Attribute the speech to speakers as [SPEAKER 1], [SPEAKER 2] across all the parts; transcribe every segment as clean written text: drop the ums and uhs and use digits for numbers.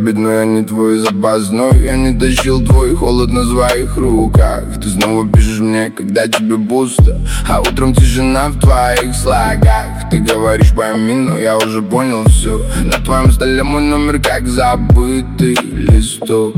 [SPEAKER 1] обид, но я не твой запасной. Я не тащил твой холод на своих руках. Ты снова пишешь мне, когда тебе пусто, а утром тишина в твоих слогах. Ты говоришь пойми, но я уже понял все. На твоем столе мой номер как забытый листок.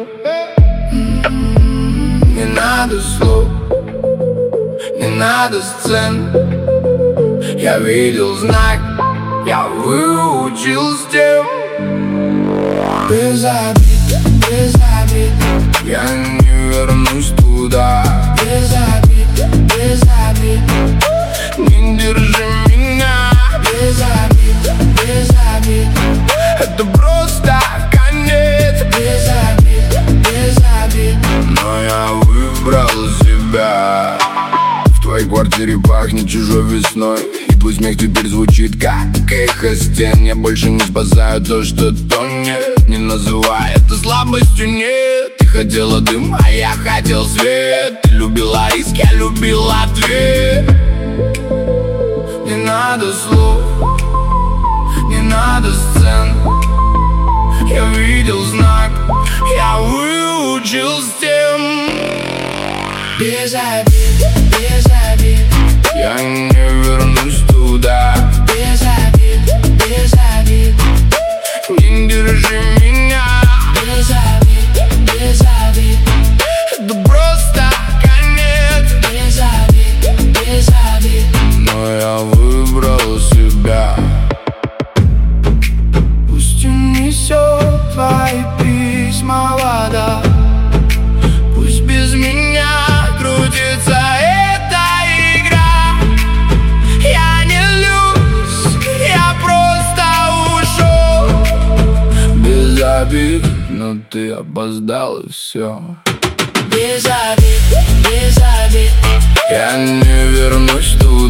[SPEAKER 1] Не надо слов, не надо сцен. Я видел знак, я выучил с тем. Без обид, без обид, я не вернусь туда. Без обид, без обид, не держи меня. Без обид, без обид, это просто конец. Без обид, без обид, но я выбрал себя. В твоей квартире пахнет чужой весной, и твой смех теперь звучит как эхо стен. Я больше не спасаю то, что тонет. Не называй это слабостью, нет. Ты хотела дым, а я хотел свет. Ты любила риск, я любил ответ. Не надо слов, не надо сцен. Я видел знак, я выучил с тем. Без обид, без обид, я не вернусь туда. Без обид, без обид, не держи меня. Без обид, без обид, это просто конец. Без обид, без обид, но я выбрал себя. Пусть унесет твои письма вода. Пусть без меня крутится эта игра. Я не льюсь, я просто ушел. Без обид, но ты опоздал и все. Без обид, я не вернусь туда.